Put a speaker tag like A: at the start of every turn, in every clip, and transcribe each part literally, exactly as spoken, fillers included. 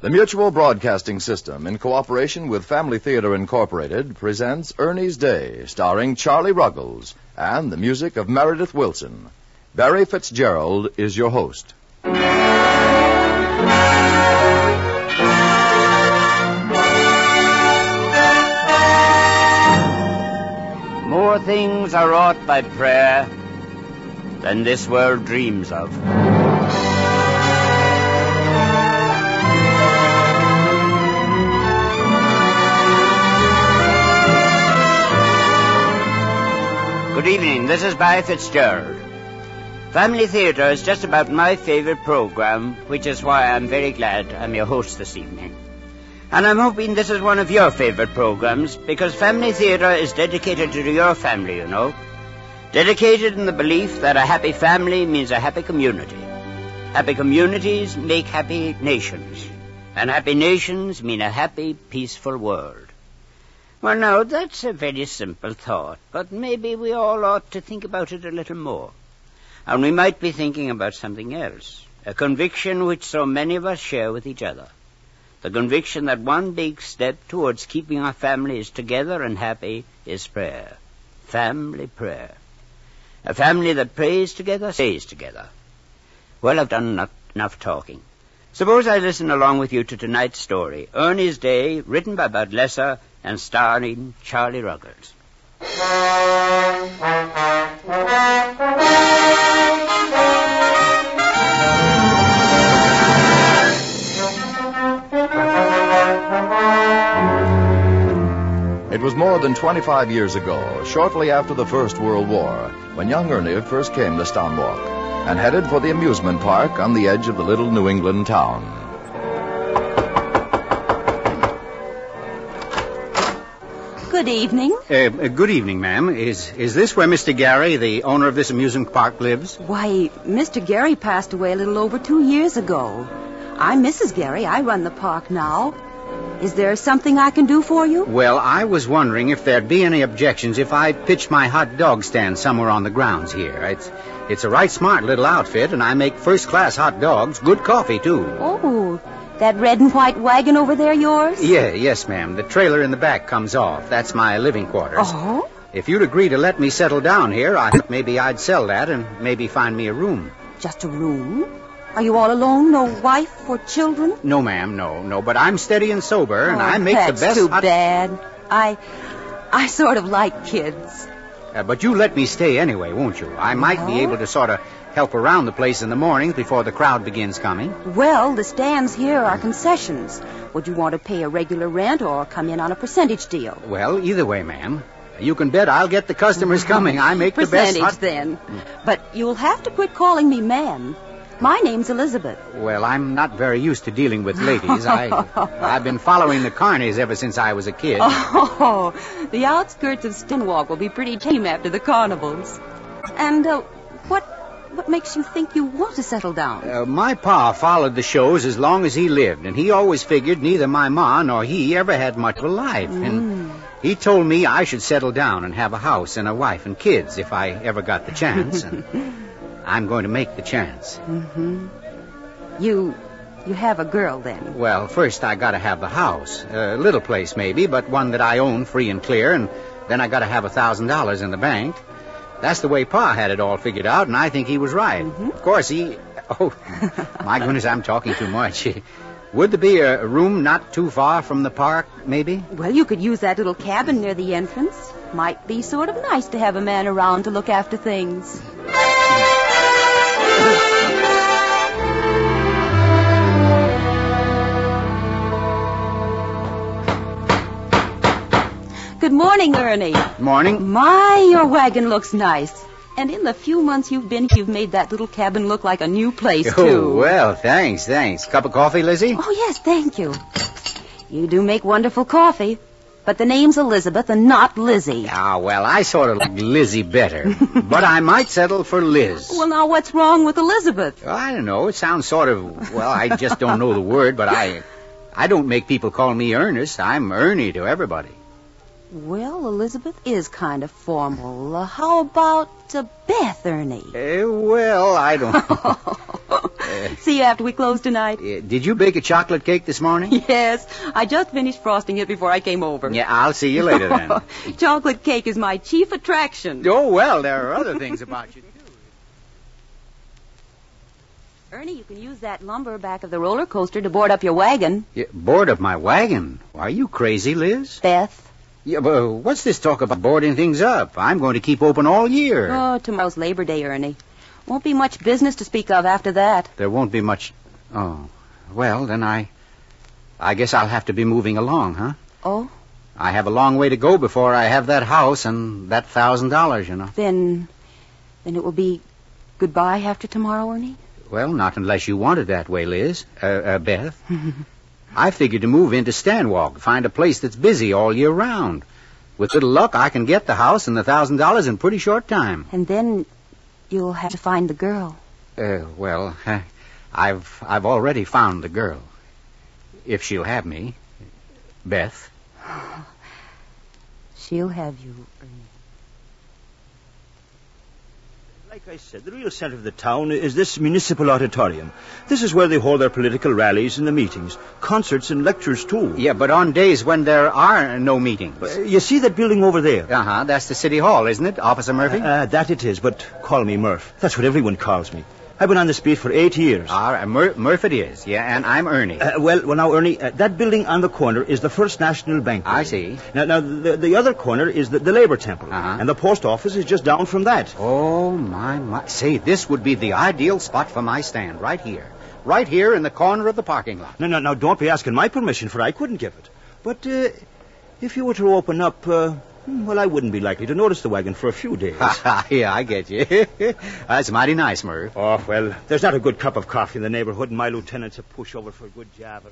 A: The Mutual Broadcasting System, in cooperation with Family Theater Incorporated, presents Ernie's Day, starring Charlie Ruggles, and the music of Meredith Wilson. Barry Fitzgerald is your host.
B: More things are wrought by prayer than this world dreams of. Good evening, this is Barry Fitzgerald. Family Theatre is just about my favorite program, which is why I'm very glad I'm your host this evening. And I'm hoping this is one of your favorite programs, because Family Theatre is dedicated to your family, you know. Dedicated in the belief that a happy family means a happy community. Happy communities make happy nations. And happy nations mean a happy, peaceful world. Well, now, that's a very simple thought, but maybe we all ought to think about it a little more. And we might be thinking about something else, a conviction which so many of us share with each other. The conviction that one big step towards keeping our families together and happy is prayer. Family prayer. A family that prays together stays together. Well, I've done enough, enough talking. Suppose I listen along with you to tonight's story, Ernie's Day, written by Bud Lesser and starring Charlie Ruggles.
A: It was more than twenty-five years ago, shortly after the First World War, when young Ernie first came to Stonewalk and headed for the amusement park on the edge of the little New England town.
C: Good evening.
D: Uh, good evening, ma'am. Is is this where Mister Gary, the owner of this amusement park, lives?
C: Why, Mister Gary passed away a little over two years ago. I'm Missus Gary. I run the park now. Is there something I can do for you?
D: Well, I was wondering if there'd be any objections if I pitched my hot dog stand somewhere on the grounds here. It's it's a right smart little outfit, and I make first-class hot dogs, good coffee, too.
C: Oh, that red and white wagon over there yours?
D: Yeah, yes, ma'am. The trailer in the back comes off. That's my living quarters.
C: Oh?
D: If you'd agree to let me settle down here, I thought maybe I'd sell that and maybe find me a room.
C: Just a room? Are you all alone? No wife or children?
D: No, ma'am, no, no. But I'm steady and sober, and
C: oh,
D: I make the best...
C: That's too
D: hot...
C: bad. I... I sort of like kids.
D: Uh, but you let me stay anyway, won't you? I might
C: oh?
D: be able to sort of help around the place in the mornings before the crowd begins coming.
C: Well, the stands here are concessions. Would you want to pay a regular rent or come in on a percentage deal?
D: Well, either way, ma'am. You can bet I'll get the customers coming. I make the best...
C: Percentage, hot... then. But you'll have to quit calling me ma'am. My name's Elizabeth.
D: Well, I'm not very used to dealing with ladies. I, I've been following the carnies ever since I was a kid.
C: Oh, the outskirts of Stonewalk will be pretty tame after the carnivals. And uh, what what makes you think you want to settle down?
D: Uh, my pa followed the shows as long as he lived, and he always figured neither my ma nor he ever had much of a life. Mm. And he told me I should settle down and have a house and a wife and kids if I ever got the chance. And I'm going to make the chance.
C: Mm-hmm. You... you have a girl, then?
D: Well, first I gotta have the house. A little place, maybe, but one that I own free and clear, and then I gotta have a thousand dollars in the bank. That's the way Pa had it all figured out, and I think he was right.
C: Mm-hmm.
D: Of course, he... Oh, my goodness, I'm talking too much. Would there be a room not too far from the park, maybe?
C: Well, you could use that little cabin near the entrance. Might be sort of nice to have a man around to look after things. Good morning, Ernie.
D: Morning.
C: My, your wagon looks nice. And in the few months you've been here, you've made that little cabin look like a new place,
D: oh,
C: too.
D: Oh, well, thanks, thanks. Cup of coffee, Lizzie?
C: Oh, yes, thank you. You do make wonderful coffee. But the name's Elizabeth and not Lizzie.
D: Ah, well, I sort of like Lizzie better. But I might settle for Liz.
C: Well, now, what's wrong with Elizabeth?
D: Well, I don't know. It sounds sort of, well, I just don't know the word, but I I don't make people call me Ernest. I'm Ernie to everybody.
C: Well, Elizabeth is kind of formal. Uh, how about uh, Beth, Ernie?
D: Uh, well, I don't know.
C: See you after we close tonight.
D: Uh, did you bake a chocolate cake this morning?
C: Yes, I just finished frosting it before I came over.
D: Yeah, I'll see you later then.
C: Chocolate cake is my chief attraction.
D: Oh, well, there are other things about you, too.
C: Ernie, you can use that lumber back of the roller coaster to board up your wagon.
D: Yeah, board up my wagon? Are you crazy, Liz?
C: Beth.
D: Yeah, but what's this talk about boarding things up? I'm going to keep open all year.
C: Oh, tomorrow's Labor Day, Ernie. Won't be much business to speak of after that.
D: There won't be much... Oh, well, then I... I guess I'll have to be moving along, huh?
C: Oh?
D: I have a long way to go before I have that house and that thousand dollars, you know.
C: Then... Then it will be goodbye after tomorrow, Ernie?
D: Well, not unless you want it that way, Liz. Uh, uh Beth. I figured to move into Stanwalk, find a place that's busy all year round. With little luck, I can get the house and the thousand dollars in pretty short time.
C: And then you'll have to find the girl.
D: Uh, well, uh, I've I've already found the girl. If she'll have me, Beth.
C: She'll have you, Ernie.
E: Like I said, the real center of the town is this municipal auditorium. This is where they hold their political rallies and the meetings, concerts and lectures, too.
D: Yeah, but on days when there are no meetings.
E: Uh, you see that building over there?
D: Uh-huh, that's the City Hall, isn't it, Officer Murphy?
E: Uh, uh, that it is, but call me Murph. That's what everyone calls me. I've been on this beat for eight years.
D: Ah, uh, Mur- Murph it is, yeah, and I'm Ernie.
E: Uh, well, well, now, Ernie, uh, that building on the corner is the First National Bank building.
D: I see.
E: Now, now the, the other corner is the, the Labor Temple,
D: uh-huh.
E: and the post office is just down from that.
D: Oh, my, my. Say, this would be the ideal spot for my stand, right here. Right here in the corner of the parking lot.
E: No, no, no, don't be asking my permission, for I couldn't give it. But uh, if you were to open up... Uh, Well, I wouldn't be likely to notice the wagon for a few days.
D: Yeah, I get you. That's mighty nice, Murph.
E: Oh, well, there's not a good cup of coffee in the neighborhood, and my lieutenant's a pushover for a good java.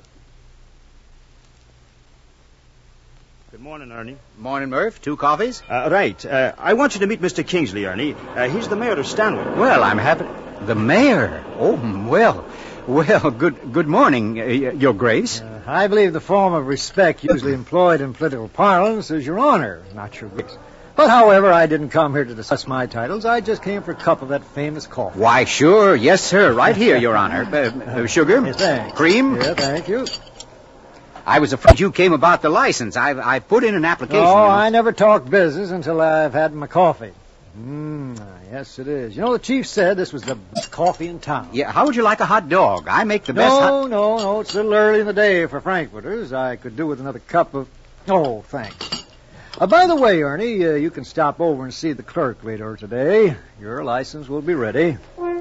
E: Good morning, Ernie.
D: Morning, Murph. Two coffees?
E: Uh, right. Uh, I want you to meet Mister Kingsley, Ernie. Uh, he's the mayor of Stanwell.
D: Well, I'm happy. The mayor? Oh, well. Well, good good morning, uh, Your Grace.
F: Uh, I believe the form of respect usually employed in political parlance is Your Honor, not Your Grace. But, however, I didn't come here to discuss my titles. I just came for a cup of that famous coffee.
D: Why, sure. Yes, sir. Right here, Your Honor. Uh, uh, sugar?
F: Yes, thanks.
D: Cream?
F: Yeah, thank you.
D: I was afraid you came about the license. I've, I put in an application.
F: Oh,
D: you know.
F: I never talk business until I've had my coffee. Mmm, yes, it is. You know, the chief said this was the best coffee in town.
D: Yeah, how would you like a hot dog? I make the best
F: No,
D: hot...
F: no, no, it's a little early in the day for Frankfurters. I could do with another cup of... Oh, thanks. Uh, by the way, Ernie, uh, you can stop over and see the clerk later today. Your license will be ready.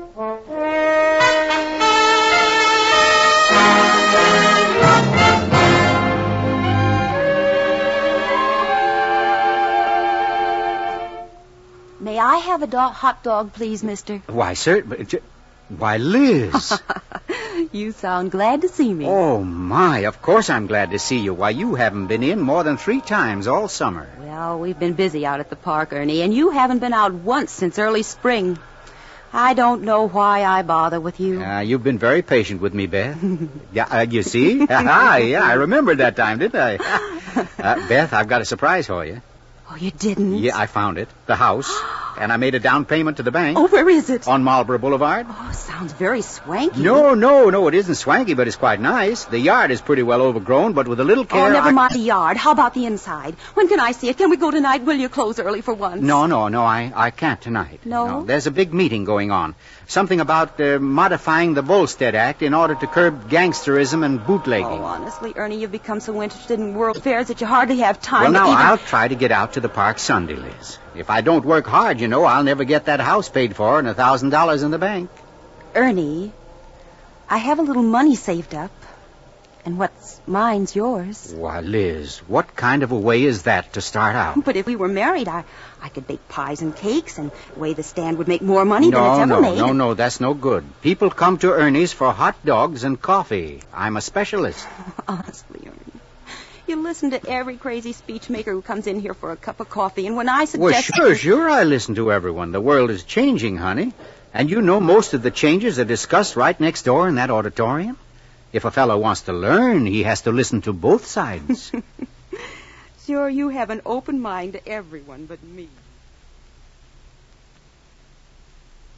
C: May I have a do- hot dog, please, mister?
D: Why, sir... but j- Why, Liz.
C: You sound glad to see me.
D: Oh, my. Of course I'm glad to see you. Why, you haven't been in more than three times all summer.
C: Well, we've been busy out at the park, Ernie, and you haven't been out once since early spring. I don't know why I bother with you.
D: Uh, you've been very patient with me, Beth. Yeah, uh, you see? Ah, yeah, I remembered that time, didn't I? uh, Beth, I've got a surprise for you.
C: Oh, you didn't?
D: Yeah, I found it. The house. And I made a down payment to the bank.
C: Oh, where is it?
D: On Marlboro Boulevard.
C: Oh, sounds very swanky.
D: No, no, no, it isn't swanky, but it's quite nice. The yard is pretty well overgrown, but with a little care...
C: Oh, never
D: I...
C: mind the yard. How about the inside? When can I see it? Can we go tonight? Will you close early for once?
D: No, no, no, I, I can't tonight.
C: No?
D: There's a big meeting going on. Something about uh, modifying the Volstead Act in order to curb gangsterism and bootlegging.
C: Oh, honestly, Ernie, you've become so interested in world affairs that you hardly have time
D: Well,
C: to
D: now,
C: even...
D: I'll try to get out to the park Sunday, Liz. If I don't work hard, you know, I'll never get that house paid for and a thousand dollars in the bank.
C: Ernie, I have a little money saved up, and what's mine's yours.
D: Why, Liz, what kind of a way is that to start out?
C: But if we were married, I, I could bake pies and cakes, and the way the stand would make more money than it's
D: No,
C: ever
D: no,
C: made.
D: no, no, that's no good. People come to Ernie's for hot dogs and coffee. I'm a specialist.
C: Honestly, Ernie. You listen to every crazy speech maker who comes in here for a cup of coffee, and when I suggest...
D: Well, sure, sure, I listen to everyone. The world is changing, honey. And you know most of the changes are discussed right next door in that auditorium. If a fellow wants to learn, he has to listen to both sides.
C: Sure, you have an open mind to everyone but me.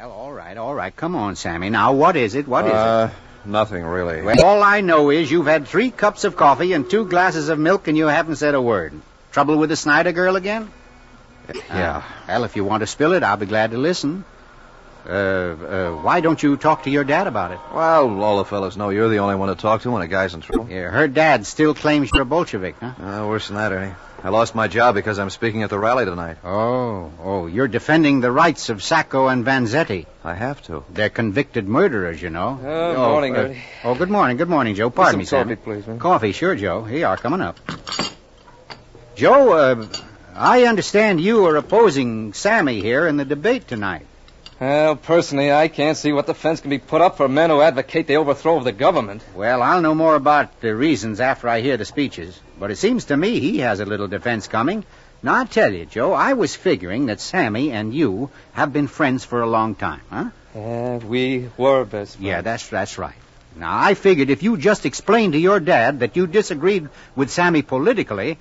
D: Well, all right, all right. Come on, Sammy. Now, what is it? What is
G: uh,
D: it?
G: Nothing, really.
D: Well, all I know is you've had three cups of coffee and two glasses of milk, and you haven't said a word. Trouble with the Snyder girl again?
G: Yeah.
D: Uh, well, if you want to spill it, I'll be glad to listen. Uh, uh, why don't you talk to your dad about it?
G: Well, all the fellas know you're the only one to talk to when a guy's in trouble.
D: Yeah, her dad still claims you're a Bolshevik, huh?
G: Uh, worse than that, Ernie. I lost my job because I'm speaking at the rally tonight.
D: Oh, oh, you're defending the rights of Sacco and Vanzetti.
G: I have to.
D: They're convicted murderers, you know.
H: Good oh, morning,
D: uh,
H: Ernie.
D: Oh, good morning, good morning, Joe. Pardon me,
H: some
D: Sammy.
H: coffee, please, man.
D: Coffee, sure, Joe. Here you are, coming up. Joe, uh, I understand you are opposing Sammy here in the debate tonight.
H: Well, personally, I can't see what defense can be put up for men who advocate the overthrow of the government.
D: Well, I'll know more about the reasons after I hear the speeches. But it seems to me he has a little defense coming. Now, I tell you, Joe, I was figuring that Sammy and you have been friends for a long time, huh?
H: Yeah, we were best friends.
D: Yeah, that's that's right. Now, I figured if you just explained to your dad that you disagreed with Sammy politically...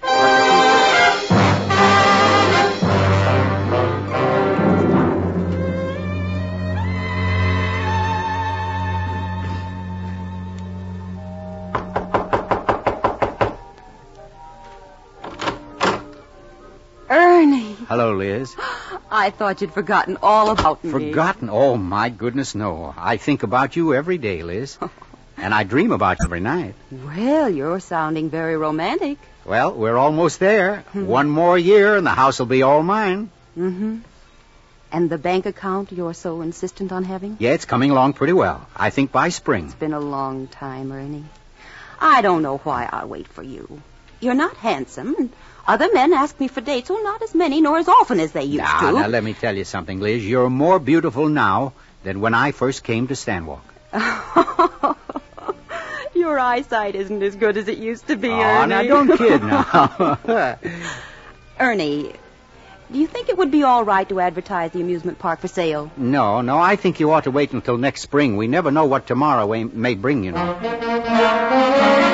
C: Ernie.
D: Hello, Liz.
C: I thought you'd forgotten all about me.
D: Forgotten? Oh, my goodness, no. I think about you every day, Liz. And I dream about you every night.
C: Well, you're sounding very romantic.
D: Well, we're almost there. One more year and the house will be all mine.
C: Mm-hmm. And the bank account you're so insistent on having?
D: Yeah, it's coming along pretty well. I think by spring.
C: It's been a long time, Ernie. I don't know why I'll wait for you. You're not handsome, and other men ask me for dates, well, not as many nor as often as they used
D: now,
C: to.
D: Now, let me tell you something, Liz. You're more beautiful now than when I first came to Stanwalk.
C: Your eyesight isn't as good as it used to be,
D: oh,
C: Ernie.
D: now, don't kid now.
C: Ernie, do you think it would be all right to advertise the amusement park for sale?
D: No, no, I think you ought to wait until next spring. We never know what tomorrow may bring, you know.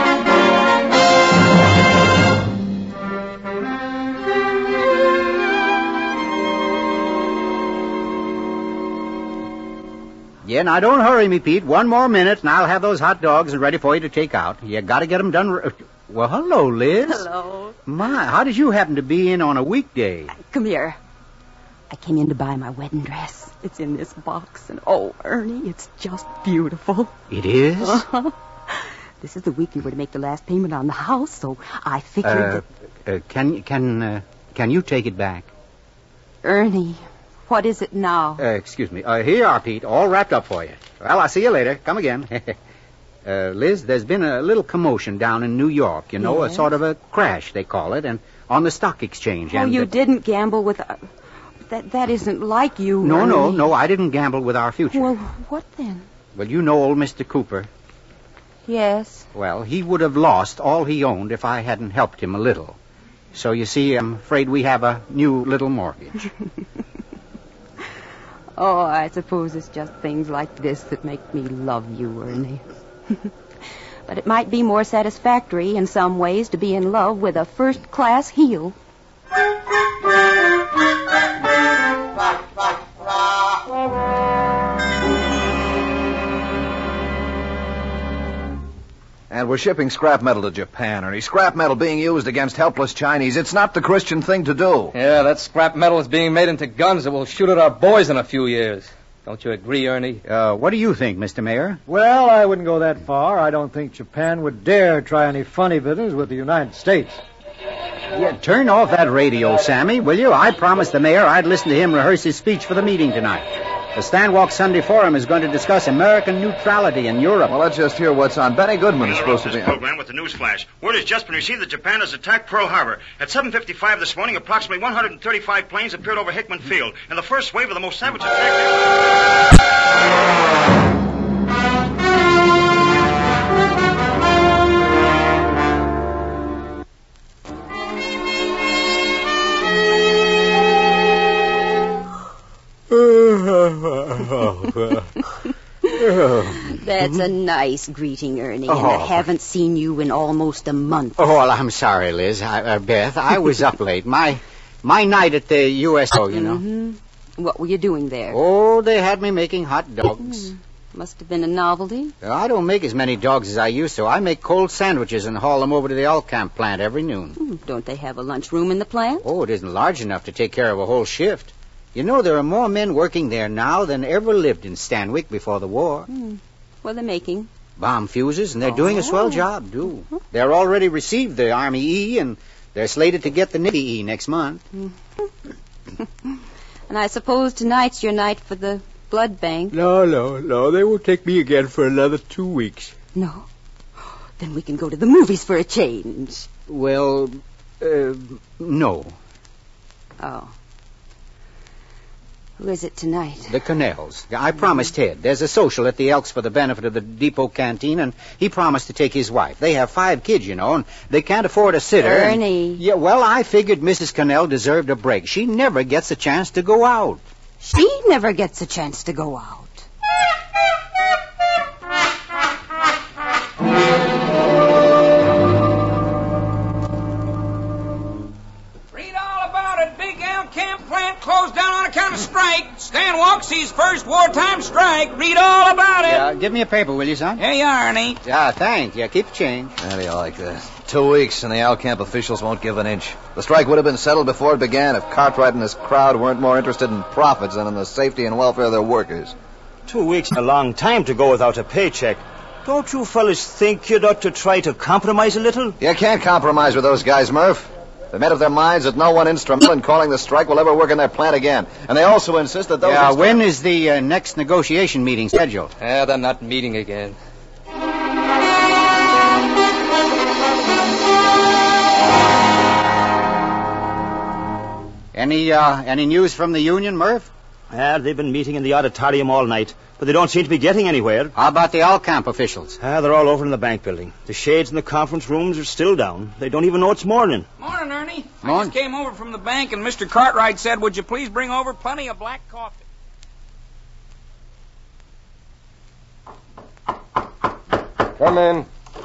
D: Yeah, now don't hurry me, Pete. One more minute, and I'll have those hot dogs ready for you to take out. You got to get them done. R- well, hello, Liz.
C: Hello.
D: My, how did you happen to be in on a weekday?
C: Come here. I came in to buy my wedding dress. It's in this box, and oh, Ernie, it's just beautiful.
D: It is?
C: Uh-huh. This is the week we were to make the last payment on the house, so I figured
D: uh,
C: that...
D: Uh, can can uh, can you take it back?
C: Ernie, what is it now?
D: Uh, excuse me. Uh, here you are, Pete, all wrapped up for you. Well, I'll see you later. Come again. uh, Liz, there's been a little commotion down in New York, you know,
C: yes?
D: a sort of a crash, they call it, and on the stock exchange.
C: Oh,
D: and
C: you
D: uh,
C: didn't gamble with... Uh, that that isn't like you,
D: No,
C: Ernie.
D: no, no, I didn't gamble with our future.
C: Well, what then?
D: Well, you know old Mister Cooper.
C: Yes.
D: Well, he would have lost all he owned if I hadn't helped him a little. So, you see, I'm afraid we have a new little mortgage.
C: Oh, I suppose it's just things like this that make me love you, Ernie. But it might be more satisfactory in some ways to be in love with a first-class heel.
A: And we're shipping scrap metal to Japan, Ernie. Scrap metal being used against helpless Chinese. It's not the Christian thing to do.
H: Yeah, that scrap metal is being made into guns that will shoot at our boys in a few years. Don't you agree, Ernie?
D: Uh, what do you think, Mister Mayor?
F: Well, I wouldn't go that far. I don't think Japan would dare try any funny business with the United States.
D: Yeah, turn off that radio, Sammy, will you? I promised the mayor I'd listen to him rehearse his speech for the meeting tonight. The Stanwalk Sunday Forum is going to discuss American neutrality in Europe.
A: Well, let's just hear what's on. Benny Goodman is supposed to be...
E: program with the news flash. Word has just been received that Japan has attacked Pearl Harbor. At seven fifty-five this morning, approximately one hundred thirty-five planes appeared over Hickman Field, and the first wave of the most savage attack...
C: That's a nice greeting, Ernie, and
D: Oh.
C: I haven't seen you in almost a month.
D: Oh, well, I'm sorry, Liz. I, uh, Beth, I was up late. My my night at the U S O, you know.
C: Mm-hmm. What were you doing there?
D: Oh, they had me making hot dogs.
C: Mm, must have been a novelty.
D: I don't make as many dogs as I used to. I make cold sandwiches and haul them over to the Alcamp plant every noon.
C: Mm, don't they have a lunchroom in the plant?
D: Oh, it isn't large enough to take care of a whole shift. You know, there are more men working there now than ever lived in Stanwyck before the war.
C: Mm. What are they making?
D: Bomb fuses, and they're
C: Oh.
D: doing a swell job, too. They're already received the Army E, and they're slated to get the Navy E next month.
C: And I suppose tonight's your night for the blood bank.
I: No, no, no. They won't take me again for another two weeks.
C: No? Then we can go to the movies for a change.
D: Well, uh, no.
C: Oh. Who is it tonight?
D: The Connells. I promised Ted. There's a social at the Elks for the benefit of the depot canteen, and he promised to take his wife. They have five kids, you know, and they can't afford a sitter. and-
C: Ernie.
D: Yeah, well, I figured Missus Connell deserved a break. She never gets a chance to go out.
C: She never gets a chance to go out.
J: Read all about it. Big Elm Camp plant closed down on account of strike. Stan Walksey's first wartime strike. Read all about it.
D: Yeah, give me a paper, will you, son?
J: Here you are, Ernie.
D: Yeah, thanks. Yeah, keep the change.
G: How do you like that? Two weeks and the Alcamp officials won't give an inch. The strike would have been settled before it began if Cartwright and his crowd weren't more interested in profits than in the safety and welfare of their workers.
K: Two weeks is a long time to go without a paycheck. Don't you fellas think you'd ought to try to compromise a little?
G: You can't compromise with those guys, Murph. They made up their minds that no one instrumental in calling the strike will ever work in their plant again. And they also insist that those...
D: Yeah,
G: instru-
D: when is the uh, next negotiation meeting scheduled?
H: Yeah, they're not meeting again.
D: Any, uh, any news from the union, Murph?
K: Ah, they've been meeting in the auditorium all night, but they don't seem to be getting anywhere.
D: How about the Alcamp officials?
K: Ah, they're all over in the bank building. The shades in the conference rooms are still down. They don't even know it's morning.
J: Morning, Ernie. I
D: Morning.
J: just came over from the bank, and Mister Cartwright said, would you please bring over plenty of black coffee?
L: Come in.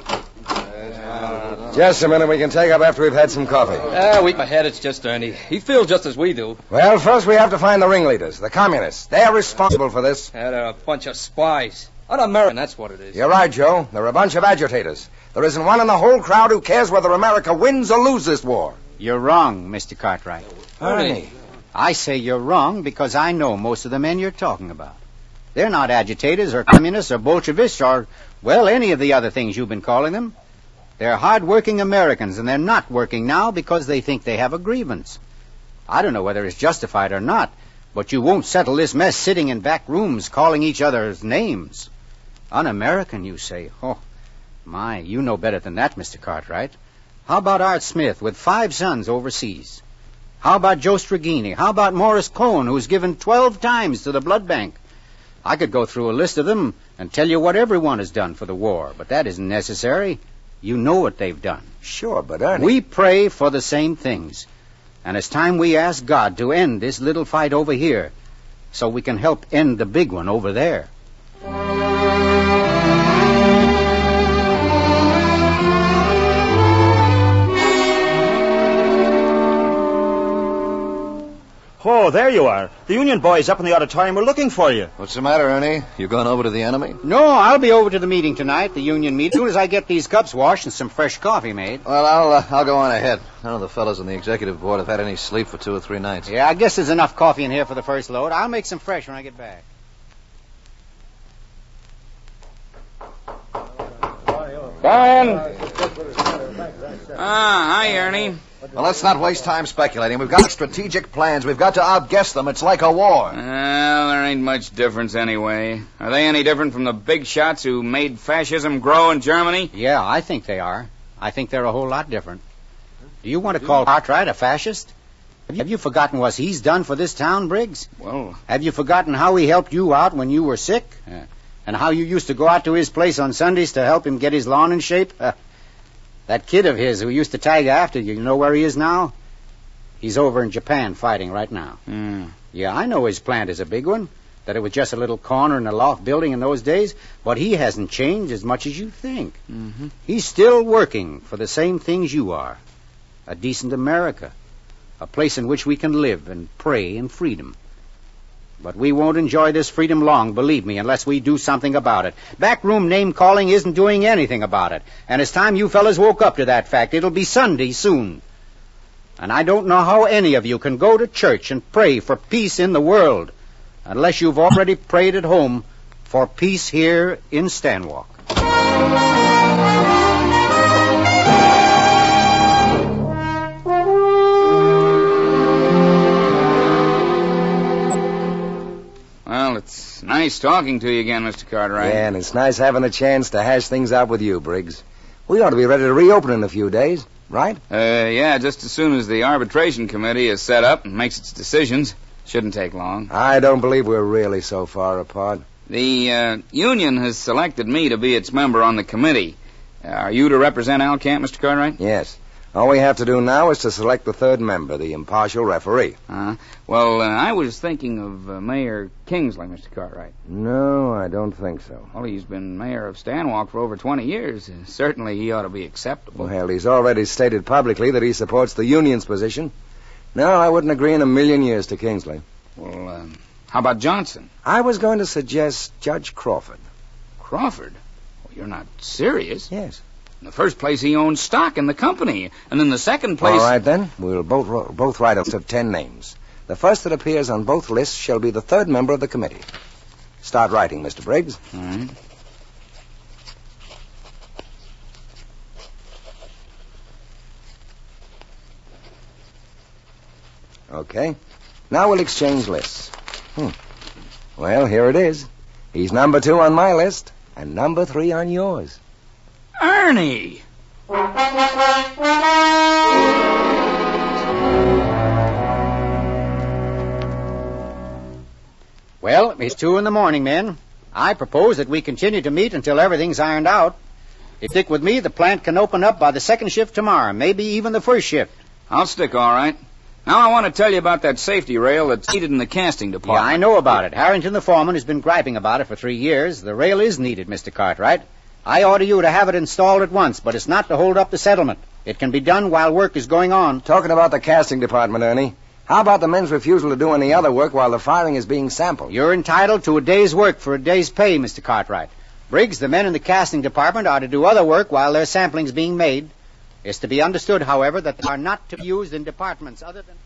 L: Just a minute. We can take up after we've had some coffee.
H: Ah, weak my head, it's just Ernie. He feels just as we do.
L: Well, first we have to find the ringleaders, the communists. They're responsible for this.
H: Yeah, they're a bunch of spies. Un-American, that's what it is.
L: You're right, Joe. They're a bunch of agitators. There isn't one in the whole crowd who cares whether America wins or loses this war.
D: You're wrong, Mister Cartwright.
L: Ernie.
D: I say you're wrong because I know most of the men you're talking about. They're not agitators or communists or Bolshevists or, well, any of the other things you've been calling them. They're hard-working Americans, and they're not working now because they think they have a grievance. I don't know whether it's justified or not, but you won't settle this mess sitting in back rooms calling each other's names. Un-American, you say? Oh, my, you know better than that, Mister Cartwright. How about Art Smith with five sons overseas? How about Joe Stragini? How about Morris Cohn, who's given twelve times to the blood bank? I could go through a list of them and tell you what everyone has done for the war, but that isn't necessary. You know what they've done.
L: Sure, but Ernie...
D: We pray for the same things. And it's time we ask God to end this little fight over here so we can help end the big one over there.
K: Oh, there you are. The union boys up in the auditorium were looking for you.
G: What's the matter, Ernie? You gone over to the enemy?
D: No, I'll be over to the meeting tonight, the union meeting, as soon as I get these cups washed and some fresh coffee made.
G: Well, I'll uh, I'll go on ahead. None of the fellows on the executive board have had any sleep for two or three nights.
D: Yeah, I guess there's enough coffee in here for the first load. I'll make some fresh when I get back.
J: Brian! Ah, hi, Ernie.
G: Well, let's not waste time speculating. We've got strategic plans. We've got to outguess them. It's like a war.
J: Well, there ain't much difference anyway. Are they any different from the big shots who made fascism grow in Germany?
D: Yeah, I think they are. I think they're a whole lot different. Do you want to call Cartwright a fascist? Have you forgotten what he's done for this town, Briggs?
J: Well...
D: Have you forgotten how he helped you out when you were sick? Uh, and how you used to go out to his place on Sundays to help him get his lawn in shape? Uh, that kid of his who used to tag after you, you know where he is now? He's over in Japan fighting right now.
J: Mm.
D: Yeah, I know his plant is a big one, that it was just a little corner in a loft building in those days, but he hasn't changed as much as you think.
J: Mm-hmm.
D: He's still working for the same things you are. A decent America. A place in which we can live and pray in freedom. But we won't enjoy this freedom long, believe me, unless we do something about it. Backroom name-calling isn't doing anything about it. And it's time you fellas woke up to that fact. It'll be Sunday soon. And I don't know how any of you can go to church and pray for peace in the world unless you've already prayed at home for peace here in Stanwalk.
J: Well, it's nice talking to you again, Mister Cartwright.
L: Yeah, and it's nice having a chance to hash things out with you, Briggs. We ought to be ready to reopen in a few days, right?
J: Uh, yeah, just as soon as the arbitration committee is set up and makes its decisions. Shouldn't take long.
L: I don't believe we're really so far apart.
J: The uh, union has selected me to be its member on the committee. Uh, are you to represent Al Camp, Mister Cartwright?
L: Yes. All we have to do now is to select the third member, the impartial referee.
J: Uh, well, uh, I was thinking of uh, Mayor Kingsley, Mister Cartwright.
L: No, I don't think so.
J: Well, he's been mayor of Stanwalk for over twenty years. Uh, certainly he ought to be acceptable.
L: Well, he's already stated publicly that he supports the union's position. No, I wouldn't agree in a million years to Kingsley.
J: Well, um, how about Johnson?
L: I was going to suggest Judge Crawford.
J: Crawford? Well, you're not serious?
L: Yes.
J: In the first place, he owns stock in the company. And in the second place...
L: All right, then. We'll both both write a list of ten names. The first that appears on both lists shall be the third member of the committee. Start writing, Mister Briggs.
J: All right.
L: Okay. Now we'll exchange lists. Hmm. Well, here it is. He's number two on my list, and number three on yours.
J: Ernie!
D: Well, it's two in the morning, men. I propose that we continue to meet until everything's ironed out. If you stick with me, the plant can open up by the second shift tomorrow, maybe even the first shift.
J: I'll stick, all right. Now I want to tell you about that safety rail that's needed in the casting department.
D: Yeah, I know about it. Harrington, the foreman, has been griping about it for three years. The rail is needed, Mister Cartwright. I order you to have it installed at once, but it's not to hold up the settlement. It can be done while work is going on.
L: Talking about the casting department, Ernie, how about the men's refusal to do any other work while the firing is being sampled?
D: You're entitled to a day's work for a day's pay, Mister Cartwright. Briggs, the men in the casting department are to do other work while their sampling's being made. It's to be understood, however, that they are not to be used in departments other than...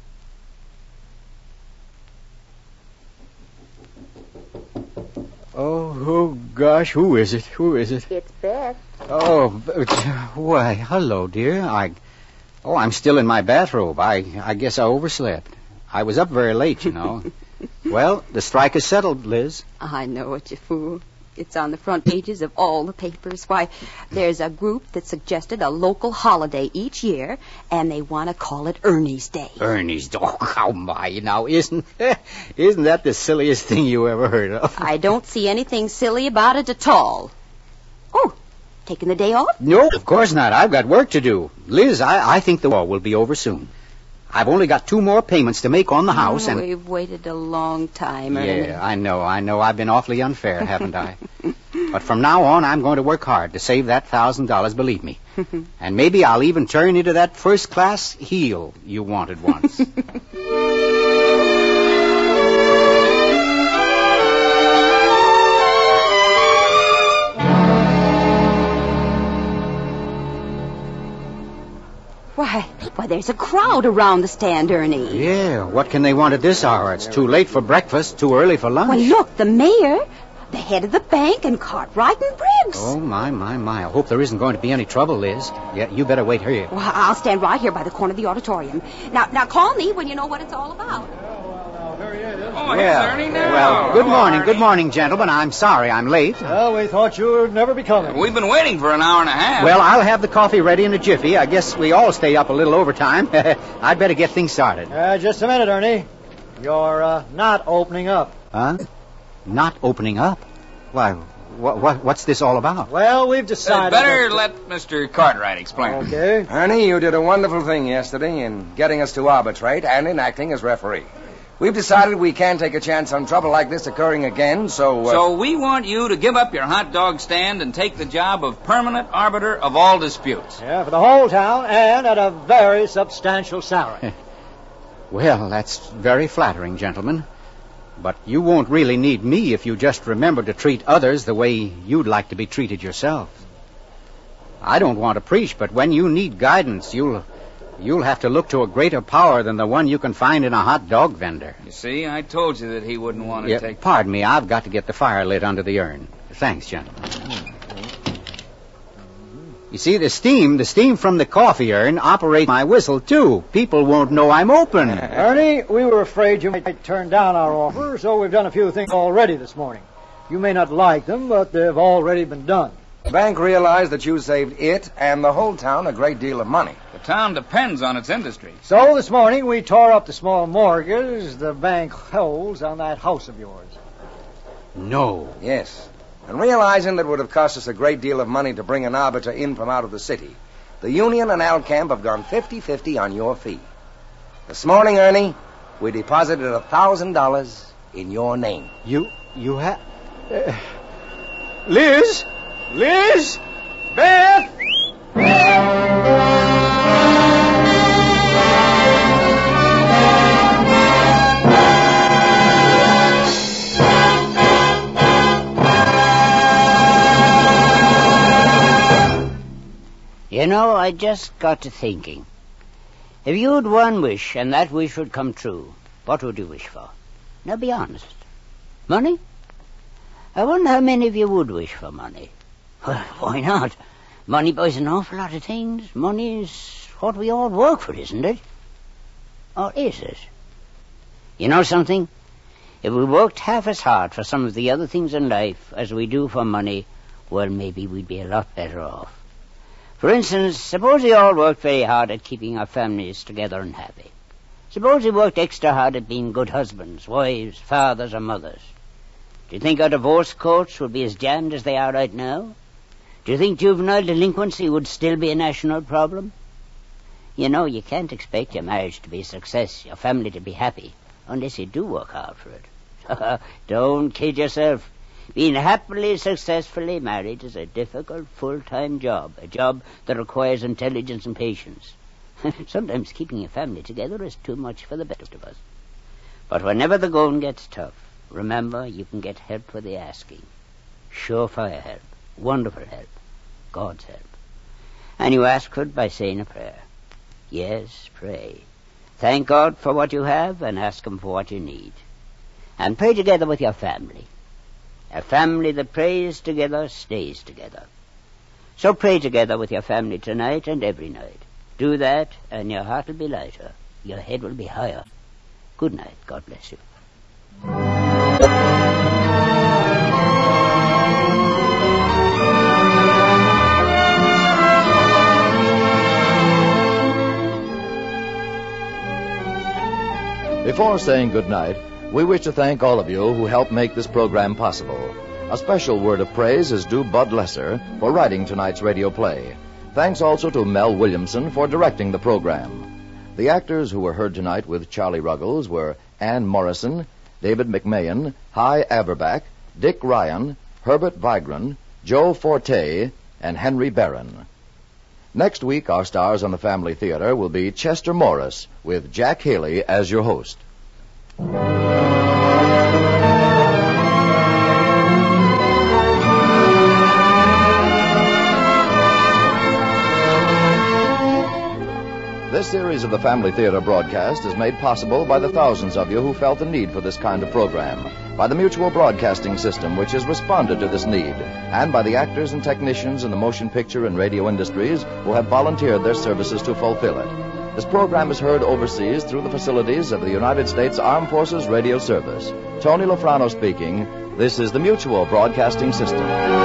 D: Oh, oh, gosh, who is it? Who is it?
C: It's Beth.
D: Oh, why, hello, dear. I, oh, I'm still in my bathrobe. I, I guess I overslept. I was up very late, you know. Well, the strike is settled, Liz.
C: I know it, you fool. It's on the front pages of all the papers. Why, there's a group that suggested a local holiday each year, and they want to call it Ernie's Day.
D: Ernie's Day? Oh, how my, now, isn't, isn't that the silliest thing you ever heard of?
C: I don't see anything silly about it at all. Oh, taking the day off?
D: No, of course not. I've got work to do. Liz, I, I think the war will be over soon. I've only got two more payments to make on the house,
C: oh,
D: and...
C: We've waited a long time, Ernie.
D: Yeah, I know, I know. I've been awfully unfair, haven't I? But from now on, I'm going to work hard to save that thousand dollars, believe me. And maybe I'll even turn into that first-class heel you wanted once.
C: Why, why, there's a crowd around the stand, Ernie.
D: Yeah, what can they want at this hour? It's too late for breakfast, too early for lunch.
C: Well, look, the mayor, the head of the bank, and Cartwright and Briggs.
D: Oh, my, my, my. I hope there isn't going to be any trouble, Liz. Yeah, you better wait here.
C: Well, I'll stand right here by the corner of the auditorium. Now, now call me when you know what it's all about.
J: Oh, here's Ernie now.
D: Well, good
J: Hello,
D: morning,
J: Ernie.
D: good morning, gentlemen. I'm sorry I'm late.
F: Well, we thought you would never be coming.
J: We've been waiting for an hour and a half.
D: Well, I'll have the coffee ready in a jiffy. I guess we all stay up a little overtime. I'd better get things started.
F: Uh, just a minute, Ernie. You're uh, not opening up.
D: Huh? Not opening up? Why, what, what, what's this all about?
F: Well, we've
J: Uh,
F: decided...
J: better
F: that...
J: let Mister Cartwright explain.
F: Okay.
L: Ernie, you did a wonderful thing yesterday in getting us to arbitrate and in acting as referee. We've decided we can't take a chance on trouble like this occurring again, so... Uh...
J: So we want you to give up your hot dog stand and take the job of permanent arbiter of all disputes.
F: Yeah, for the whole town, and at a very substantial salary.
D: Well, that's very flattering, gentlemen. But you won't really need me if you just remember to treat others the way you'd like to be treated yourself. I don't want to preach, but when you need guidance, you'll you'll have to look to a greater power than the one you can find in a hot dog vendor.
J: You see, I told you that he wouldn't want to
D: Yeah,
J: take...
D: pardon me, I've got to get the fire lit under the urn. Thanks, gentlemen. You see, the steam, the steam from the coffee urn operates my whistle, too. People won't know I'm open.
F: Ernie, we were afraid you might turn down our offer, so we've done a few things already this morning. You may not like them, but they've already been done.
L: The bank realized that you saved it and the whole town a great deal of money.
J: The town depends on its industry.
F: So this morning we tore up the small mortgage the bank holds on that house of yours.
D: No.
L: Yes. And realizing that it would have cost us a great deal of money to bring an arbiter in from out of the city, the Union and Alcamp have gone fifty-fifty on your fee. This morning, Ernie, we deposited a thousand dollars in your name.
D: You, you have... Uh, Liz? Liz? Beth?
B: You know, I just got to thinking. If you had one wish and that wish would come true, what would you wish for? Now be honest. Money? I wonder how many of you would wish for money. Well, why not? Money buys an awful lot of things. Money is what we all work for, isn't it? Or is it? You know something? If we worked half as hard for some of the other things in life as we do for money, well, maybe we'd be a lot better off. For instance, suppose we all worked very hard at keeping our families together and happy. Suppose we worked extra hard at being good husbands, wives, fathers, or mothers. Do you think our divorce courts would be as jammed as they are right now? Do you think juvenile delinquency would still be a national problem? You know, you can't expect your marriage to be a success, your family to be happy, unless you do work hard for it. Don't kid yourself. Being happily, successfully married is a difficult, full-time job, a job that requires intelligence and patience. Sometimes keeping a family together is too much for the best of us. But whenever the going gets tough, remember you can get help for the asking. Surefire help, wonderful help, God's help. And you ask for it by saying a prayer. Yes, pray. Thank God for what you have and ask Him for what you need. And pray together with your family. A family that prays together stays together. So pray together with your family tonight and every night. Do that, and your heart will be lighter. Your head will be higher. Good night. God bless you.
A: Before saying good night, we wish to thank all of you who helped make this program possible. A special word of praise is due Bud Lesser for writing tonight's radio play. Thanks also to Mel Williamson for directing the program. The actors who were heard tonight with Charlie Ruggles were Ann Morrison, David McMahon, Hy Averback, Dick Ryan, Herbert Vigran, Joe Forte, and Henry Barron. Next week, our stars on the Family Theater will be Chester Morris with Jack Haley as your host. This series of the Family Theater broadcast is made possible by the thousands of you who felt the need for this kind of program, by the Mutual Broadcasting System, which has responded to this need, and by the actors and technicians in the motion picture and radio industries who have volunteered their services to fulfill it. This program is heard overseas through the facilities of the United States Armed Forces Radio Service. Tony Lofrano speaking. This is the Mutual Broadcasting System.